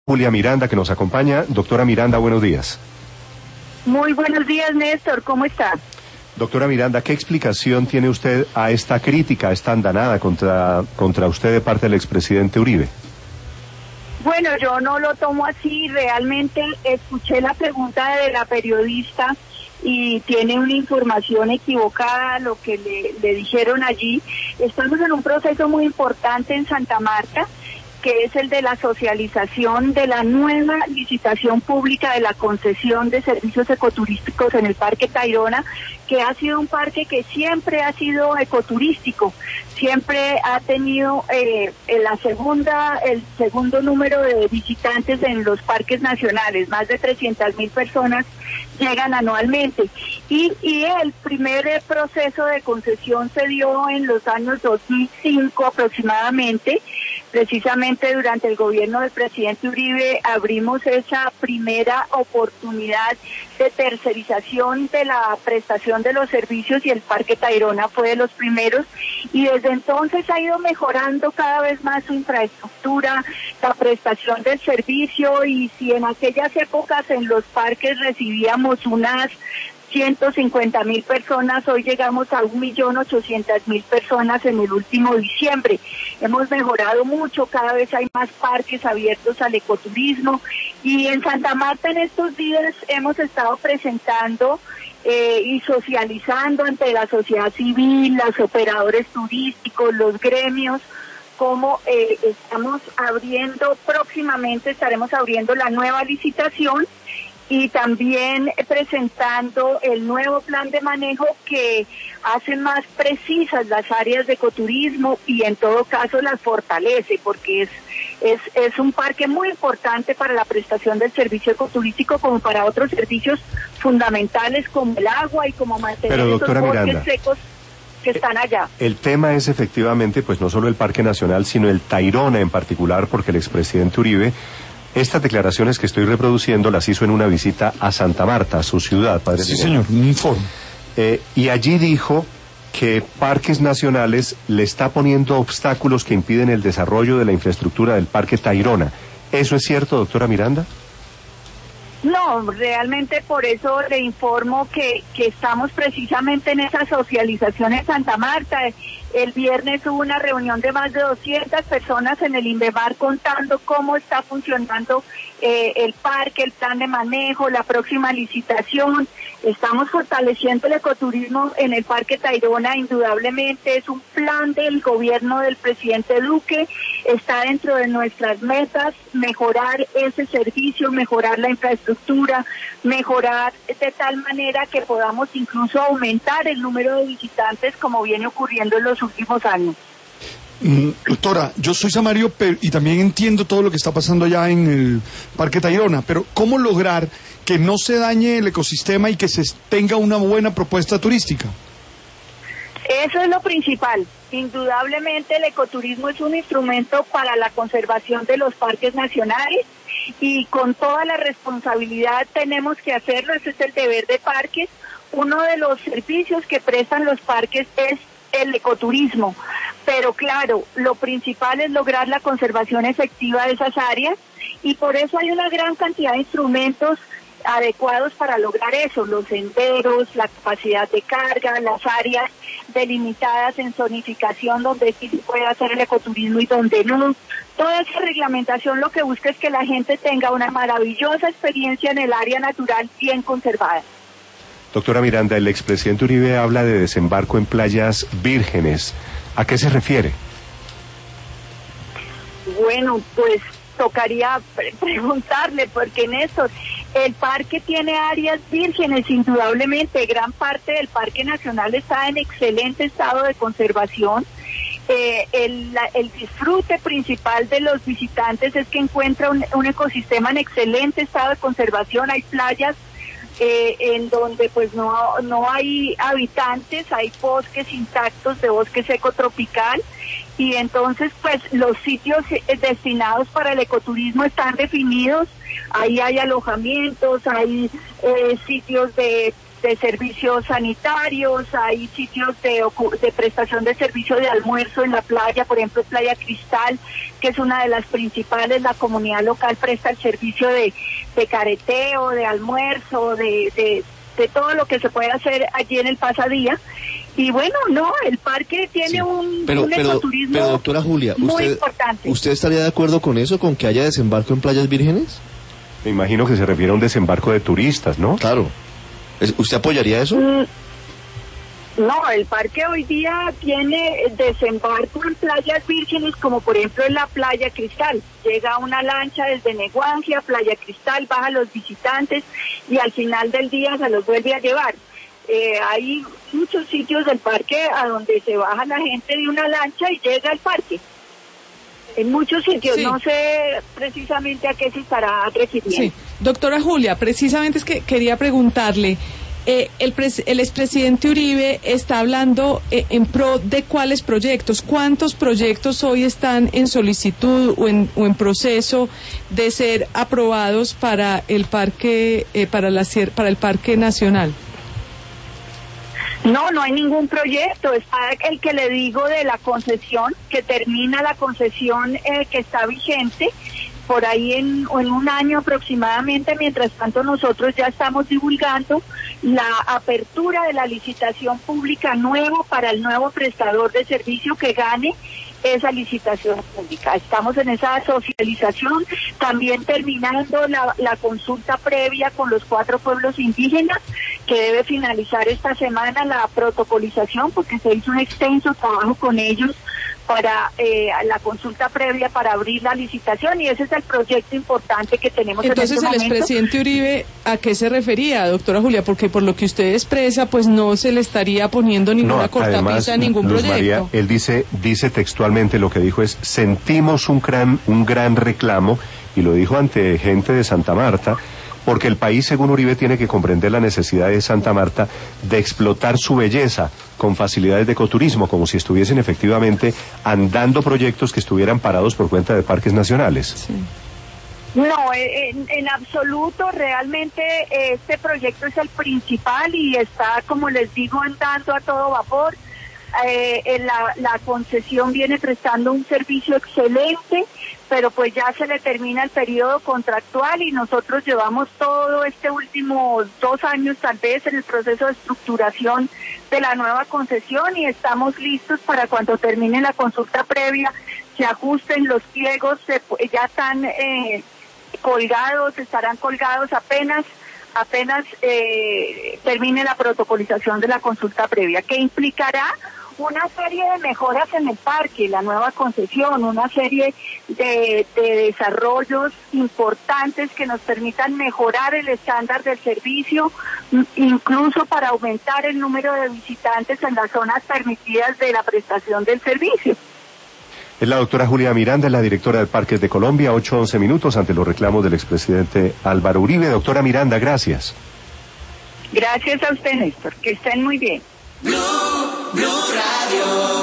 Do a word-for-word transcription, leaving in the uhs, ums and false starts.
Julia Miranda, que nos acompaña. Doctora Miranda, buenos días. Muy buenos días, Néstor, ¿cómo está? Doctora Miranda, ¿qué explicación tiene usted a esta crítica, a esta andanada contra, contra usted de parte del expresidente Uribe? Bueno, yo no lo tomo así, realmente escuché la pregunta de la periodista y tiene una información equivocada, lo que le, le dijeron allí. Estamos en un proceso muy importante en Santa Marta, que es el de la socialización de la nueva licitación pública de la concesión de servicios ecoturísticos en el Parque Tayrona, que ha sido un parque que siempre ha sido ecoturístico, siempre ha tenido eh, la segunda, el segundo número de visitantes en los parques nacionales, más de trescientas mil personas llegan anualmente, y, y el primer proceso de concesión se dio en los años dos mil cinco aproximadamente. Precisamente durante el gobierno del presidente Uribe abrimos esa primera oportunidad de tercerización de la prestación de los servicios y el Parque Tayrona fue de los primeros, y desde entonces ha ido mejorando cada vez más su infraestructura, la prestación del servicio, y si en aquellas épocas en los parques recibíamos unas ciento cincuenta mil personas, hoy llegamos a un millón ochocientas mil personas en el último diciembre. Hemos mejorado mucho, cada vez hay más parques abiertos al ecoturismo, y en Santa Marta en estos días hemos estado presentando eh, y socializando ante la sociedad civil, los operadores turísticos, los gremios, como eh, estamos abriendo, próximamente estaremos abriendo la nueva licitación, y también presentando el nuevo plan de manejo que hace más precisas las áreas de ecoturismo y en todo caso las fortalece, porque es, es, es un parque muy importante para la prestación del servicio ecoturístico, como para otros servicios fundamentales como el agua y como mantener Pero, esos doctora bosques Miranda, secos que están allá. El tema es efectivamente, pues no solo el Parque Nacional, sino el Tayrona en particular, porque el expresidente Uribe, estas declaraciones que estoy reproduciendo las hizo en una visita a Santa Marta, a su ciudad, padre. Sí, señor, un informe. Eh, y allí dijo que Parques Nacionales le está poniendo obstáculos que impiden el desarrollo de la infraestructura del Parque Tayrona. ¿Eso es cierto, doctora Miranda? No, realmente por eso le informo que, que estamos precisamente en esa socialización en Santa Marta. El viernes hubo una reunión de más de doscientas personas en el INVEMAR contando cómo está funcionando eh, el parque, el plan de manejo, la próxima licitación. Estamos fortaleciendo el ecoturismo en el Parque Tayrona, indudablemente es un plan del gobierno del presidente Duque, está dentro de nuestras metas mejorar ese servicio, mejorar la infraestructura, mejorar de tal manera que podamos incluso aumentar el número de visitantes como viene ocurriendo en los últimos años. Mm, doctora, yo soy samario pero, y también entiendo todo lo que está pasando allá en el Parque Tayrona, pero ¿cómo lograr que no se dañe el ecosistema y que se tenga una buena propuesta turística? Eso es lo principal. Indudablemente el ecoturismo es un instrumento para la conservación de los parques nacionales y con toda la responsabilidad tenemos que hacerlo, ese es el deber de parques. Uno de los servicios que prestan los parques es el ecoturismo, pero claro, lo principal es lograr la conservación efectiva de esas áreas y por eso hay una gran cantidad de instrumentos adecuados para lograr eso, los senderos, la capacidad de carga, las áreas delimitadas en zonificación donde sí se puede hacer el ecoturismo y donde no. Toda esa reglamentación lo que busca es que la gente tenga una maravillosa experiencia en el área natural bien conservada. Doctora Miranda, el expresidente Uribe habla de desembarco en playas vírgenes. ¿A qué se refiere? Bueno, pues tocaría pre- preguntarle, porque en eso el parque tiene áreas vírgenes, indudablemente, gran parte del Parque Nacional está en excelente estado de conservación. Eh, el, la, el disfrute principal de los visitantes es que encuentra un, un ecosistema en excelente estado de conservación, hay playas Eh, en donde pues no, no hay habitantes, hay bosques intactos de bosque seco tropical y entonces pues los sitios destinados para el ecoturismo están definidos, ahí hay alojamientos, hay eh, sitios de de servicios sanitarios, hay sitios de, de prestación de servicio de almuerzo en la playa, por ejemplo Playa Cristal, que es una de las principales. La comunidad local presta el servicio de, de careteo, de almuerzo, de, de, de todo lo que se puede hacer allí en el pasadía. Y bueno, no, el parque tiene sí. un, pero, un pero, ecoturismo pero, doctora Julia, muy usted, importante. ¿Usted estaría de acuerdo con eso, con que haya desembarco en playas vírgenes? Me imagino que se refiere a un desembarco de turistas, ¿no? Claro. ¿Usted apoyaría eso? Mm, no, el parque hoy día tiene desembarco en playas vírgenes, como por ejemplo en la Playa Cristal. Llega una lancha desde Neguancia, Playa Cristal, baja a los visitantes y al final del día se los vuelve a llevar. Eh, hay muchos sitios del parque a donde se baja la gente de una lancha y llega al parque. En muchos sitios, sí. No sé precisamente a qué se estará refiriendo. Sí, doctora Julia, precisamente es que quería preguntarle, eh, el, pres el expresidente Uribe está hablando eh, en pro de cuáles proyectos, cuántos proyectos hoy están en solicitud o en, o en proceso de ser aprobados para el parque, eh, para, la, para el Parque Nacional. No, no hay ningún proyecto. Está el que le digo de la concesión, que termina la concesión eh, que está vigente por ahí en, en un año aproximadamente. Mientras tanto, nosotros ya estamos divulgando la apertura de la licitación pública nueva para el nuevo prestador de servicio que gane esa licitación pública. Estamos en esa socialización, también terminando la, la consulta previa con los cuatro pueblos indígenas, que debe finalizar esta semana la protocolización, porque se hizo un extenso trabajo con ellos para eh, la consulta previa para abrir la licitación, y ese es el proyecto importante que tenemos. Entonces, en este el momento. expresidente Uribe, ¿a qué se refería, doctora Julia? Porque por lo que usted expresa, pues no se le estaría poniendo ninguna no, cortapisa además, a ningún Luz proyecto. María, él dice, dice textualmente, lo que dijo es, sentimos un gran, un gran reclamo, y lo dijo ante gente de Santa Marta, porque el país, según Uribe, tiene que comprender la necesidad de Santa Marta de explotar su belleza con facilidades de ecoturismo, como si estuviesen efectivamente andando proyectos que estuvieran parados por cuenta de parques nacionales. Sí. No, en, en absoluto, realmente este proyecto es el principal y está, como les digo, andando a todo vapor. Eh, en la, la concesión viene prestando un servicio excelente, pero pues ya se le termina el periodo contractual y nosotros llevamos todo este último dos años tal vez en el proceso de estructuración de la nueva concesión y estamos listos para cuando termine la consulta previa, se ajusten los pliegos, se, ya están eh, colgados, estarán colgados apenas apenas eh, termine la protocolización de la consulta previa, que implicará una serie de mejoras en el parque, la nueva concesión, una serie de, de desarrollos importantes que nos permitan mejorar el estándar del servicio, incluso para aumentar el número de visitantes en las zonas permitidas de la prestación del servicio. Es la doctora Julia Miranda, la directora de Parques de Colombia, ocho once minutos ante los reclamos del expresidente Álvaro Uribe. Doctora Miranda, gracias. Gracias a usted, Néstor, que estén muy bien. Blue, Blue Radio.